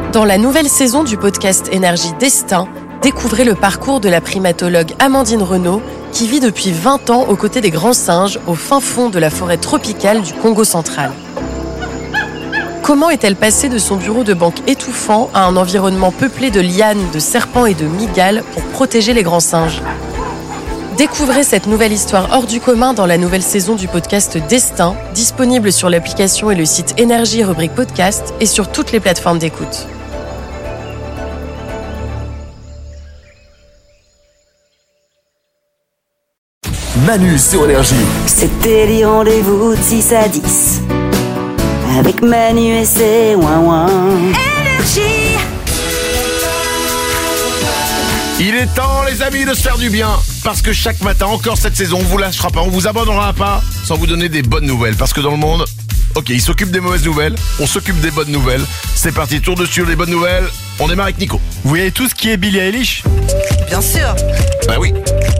Dans la nouvelle saison du podcast Énergie Destin, découvrez le parcours de la primatologue Amandine Renaud qui vit depuis 20 ans aux côtés des grands singes au fin fond de la forêt tropicale du Congo central. Comment est-elle passée de son bureau de banque étouffant à un environnement peuplé de lianes, de serpents et de mygales pour protéger les grands singes ? Découvrez cette nouvelle histoire hors du commun dans la nouvelle saison du podcast Destin, disponible sur l'application et le site Énergie rubrique podcast et sur toutes les plateformes d'écoute. Manu sur Énergie. C'était les rendez-vous de 6 à 10 avec Manu et ses ouin-ouin. Énergie. Il est temps, les amis, de se faire du bien. Parce que chaque matin, encore cette saison, on vous lâchera pas, on vous abandonnera pas sans vous donner des bonnes nouvelles. Parce que dans le monde, ok, il s'occupe des mauvaises nouvelles, on s'occupe des bonnes nouvelles. C'est parti, tour de sur les bonnes nouvelles. On démarre avec Nico. Vous voyez tout ce qui est Billie Eilish ? Bien sûr. Bah oui.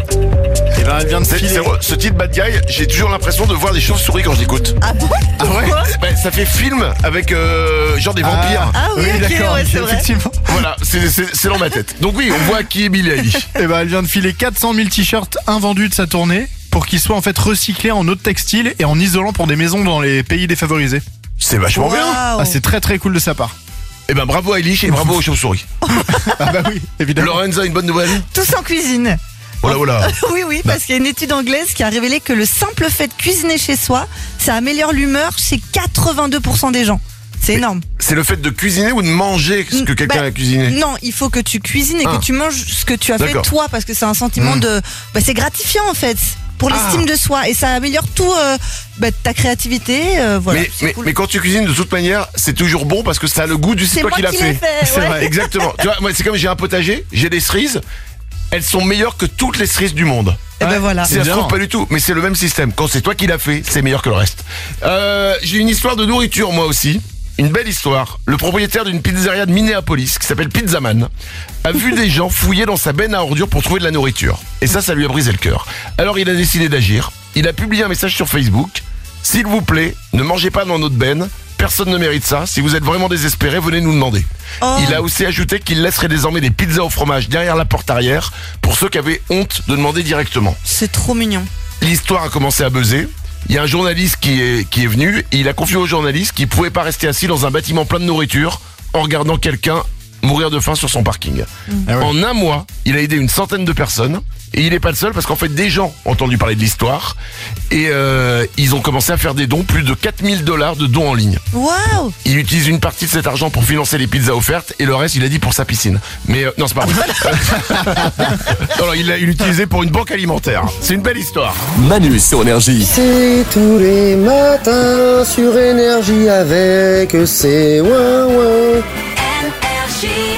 Et ben elle vient de filer. Ce titre Bad Guy, j'ai toujours l'impression de voir des chauves-souris quand je l'écoute. Ah bon ? Ah ouais. Pourquoi ? Ça fait film avec genre des vampires. Ah oui, ok, d'accord, ouais, c'est vrai. effectivement. Voilà, c'est dans ma tête. Donc oui, on voit qui est Billie Eilish. Et ben elle vient de filer 400 000 t-shirts invendus de sa tournée pour qu'ils soient en fait recyclés en eau de textile et en isolant pour des maisons dans les pays défavorisés. C'est vachement bien. Waouh. Ah, c'est très très cool de sa part. Et ben bravo à Eilish et bravo aux chauves-souris. Ah bah oui, évidemment. Lorenza, une bonne nouvelle. Tous en cuisine. Oh là. Oui, parce qu'il y a une étude anglaise qui a révélé que le simple fait de cuisiner chez soi, ça améliore l'humeur chez 82% des gens. C'est énorme. C'est le fait de cuisiner ou de manger ce que quelqu'un a cuisiné? Non, il faut que tu cuisines et Ah. que tu manges ce que tu as fait D'accord. toi, parce que c'est un sentiment de... c'est gratifiant en fait, pour l'estime de soi, et ça améliore tout ta créativité, voilà. Mais quand tu cuisines de toute manière, c'est toujours bon parce que ça a le goût c'est toi moi qui l'as qui l'ai fait, C'est ouais. vrai, exactement. Tu vois, moi c'est comme j'ai un potager, j'ai des cerises, elles sont meilleures que toutes les cerises du monde. Et ben voilà. Ça se Évidemment. trouve pas du tout, mais c'est le même système. Quand c'est toi qui l'as fait, c'est meilleur que le reste. J'ai une histoire de nourriture moi aussi. Une belle histoire. Le propriétaire d'une pizzeria de Minneapolis, qui s'appelle Pizzaman, a vu des gens fouiller dans sa benne à ordures pour trouver de la nourriture. Et ça lui a brisé le cœur. Alors il a décidé d'agir. Il a publié un message sur Facebook. S'il vous plaît, ne mangez pas dans notre benne. Personne ne mérite ça. Si vous êtes vraiment désespéré, venez nous demander. Oh. Il a aussi ajouté qu'il laisserait désormais des pizzas au fromage derrière la porte arrière pour ceux qui avaient honte de demander directement. C'est trop mignon. L'histoire a commencé à buzzer. Il y a un journaliste qui est venu et il a confié au journaliste qu'il pouvait pas rester assis dans un bâtiment plein de nourriture en regardant quelqu'un mourir de faim sur son parking. Ah ouais. En un mois, il a aidé une centaine de personnes. Et il n'est pas le seul parce qu'en fait des gens ont entendu parler de l'histoire et ils ont commencé à faire des dons, plus de $4000 de dons en ligne. Waouh. Il utilise une partie de cet argent pour financer les pizzas offertes et le reste il a dit pour sa piscine. Mais non, c'est pas vrai. Non, il l'a utilisé pour une banque alimentaire. C'est une belle histoire. Manu sur Énergie. C'est tous les matins sur Énergie avec ses ouin-ouin. Énergie.